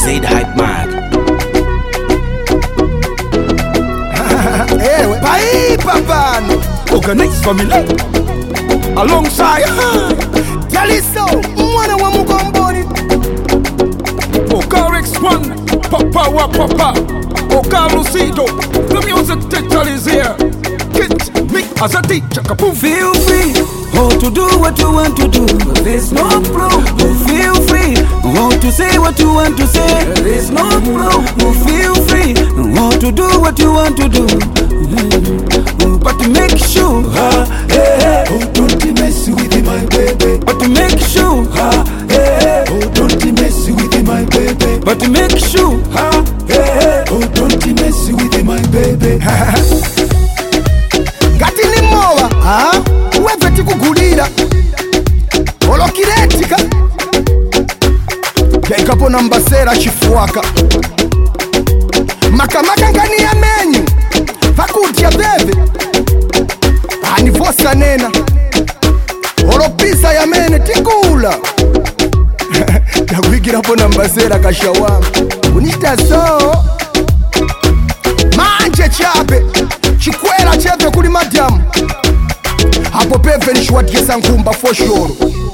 say the hype mad. Ewe paipa pano Organize family alongside Jaliso mwana wa Mugomboni Okarix One, Papa wa Papa, Oka Lucido. The music teacher is here. Get me as a teacher. Kapoom. Feel free, oh, to do what you want to do. There's no problem. Oh, feel free, oh, to say what you want to say. There's no problem. Oh, feel free, oh, to do what you want to do. But make sure, oh, don't mess with my baby. But make sure, oh, don't mess with my baby. But make sure, oh, don't mess with my baby. Gati ni mowa uweze tikugulira olokiretika yaikapo na mbasera chifuaka makamaka ngani ya menyu fakutya bebe anivosa nena olopisa ya mene tikula yakuikirapo na mbasera kashawama kunita so manje chape chikwera cheve kuli madamu apo peve nishwatiesa nkumba for sure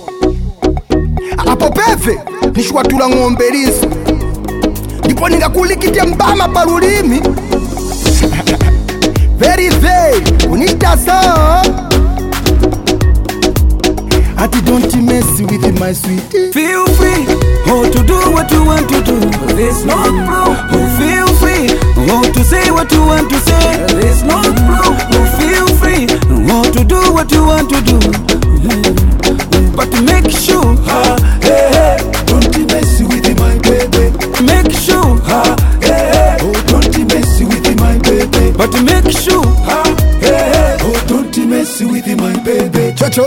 apo peve nishwatula ng'ombe liso ndipo ningakulikite mbama palulimi very unita so ati don't mess with my sweetie. feel free, oh, to do what you want to do. There's no problem. Oh, feel free, oh, to say what you want to say. There's no problem. Oh, feel free, oh, to do what you want to do. But make sure, don't mess with my baby. make sure, oh, don't mess with my baby. but make sure, oh, don't mess with my baby. chocho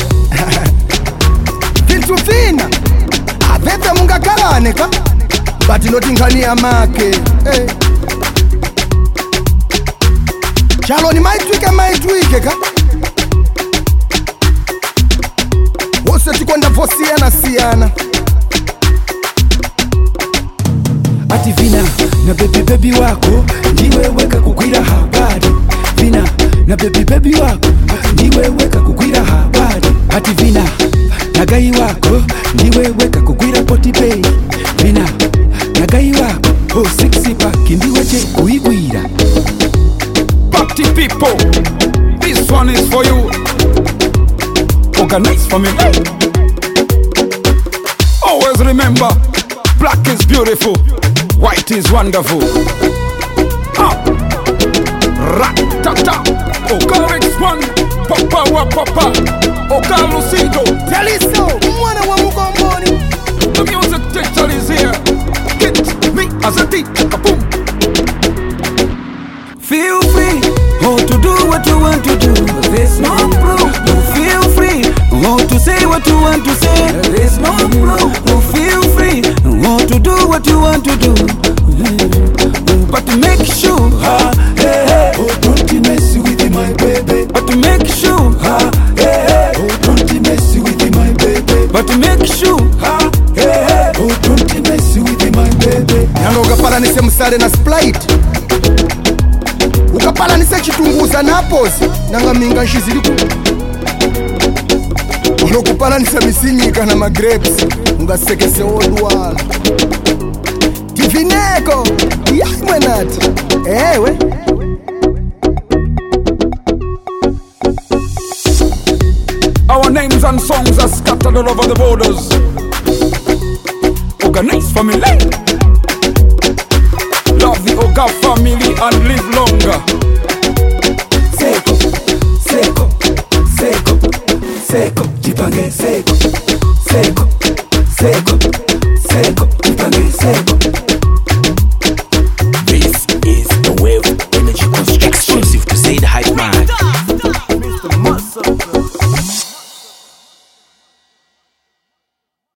vintu vina aveve mungakalaneka bati notingania make chalo ni maitwike ka wose tikwenda vosiyana ati vina na baby wako ndiwe weka kukwira habari. Vina na baby wako ndiwe weka kukwira habari. Ati vina na gai wako ndiwe weka kukwira poti bay. Vina na gai wako oh, 6 pack ndiwe je kuigwira. Party people, this one is for you. Organize family. Always remember, black is beautiful, white is wonderful. Rat-ta-ta, Okarix One, Papa wa Papa, Oka Lucido. Jaliso mwana wa Mugomboni The music teacher is here. Get me as a teacher. Kapoom. Feel free, oh, to do what you want to do. There's no problem. Oh, feel free, oh, to say what you want to say. There's no problem. Oh, feel free, oh, to do what you want to do. But make sure, oh, don't mess with my baby. but make sure, oh, don't mess with my baby. but make sure, oh, don't mess with my baby. nanga ukapalanise msale na Sprite ukapalanise chitunguza na pozi nanga minga nshiziliku unokupalanise misinyika na magrapes ungasekese odwala divineko yamwenati ewe Our names and songs are scattered all over the borders. Organize family. Love the Oga family and live longer.